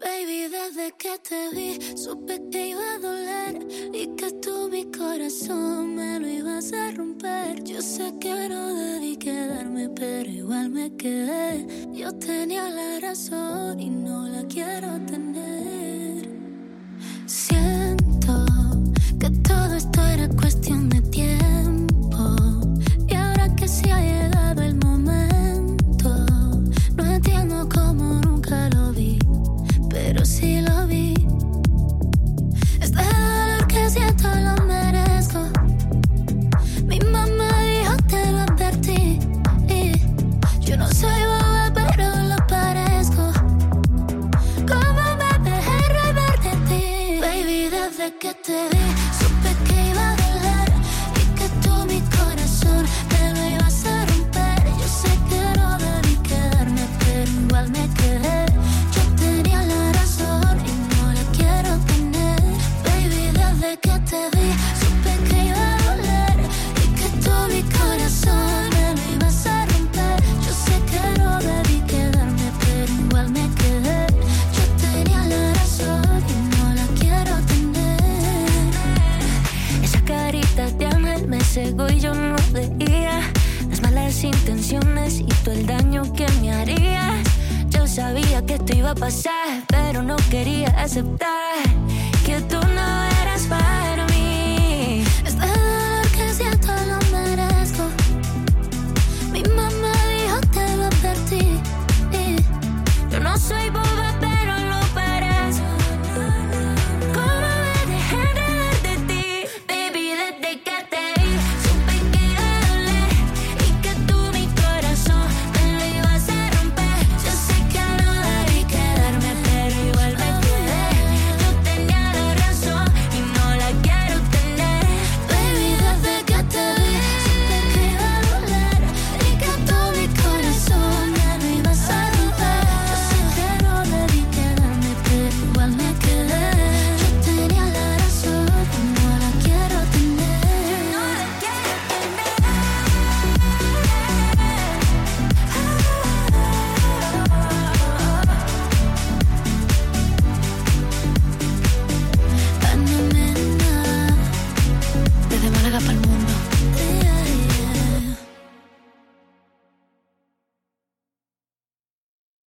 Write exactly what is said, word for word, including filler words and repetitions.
Baby, desde que te vi, supe que iba a doler y que tú mi corazón me lo ibas a romper. Yo sé que no debí quedarme, pero igual me quedé. Yo tenía la razón y no la quiero tener. Siento que todo esto era cuestión de tiempo y ahora que sí ha llegado el momento, no entiendo cómo nunca lo vi, pero sí lo vi. Este dolor que siento lo merezco. Mi mamá dijo te lo advertí. Yo no soy boba, pero lo parezco. Como me dejé rever de ti. Baby, desde que te vi, supe que iba a doler y que tú mi corazón me lo ibas a romper. Yo sé que no debí quedarme, pero igual me quedé. Yo tenía la razón y no la quiero tener. Baby, desde que te vi, supe que iba a doler y que tú mi corazón me lo ibas a romper. Yo sé que no debí quedarme, pero igual me quedé. Yo tenía la razón y no la quiero tener. Esa carita de ángel me cegó y yo no veía las malas intenciones y todo el daño que me harías. Yo sabía que esto iba a pasar, pero no quería aceptar que tú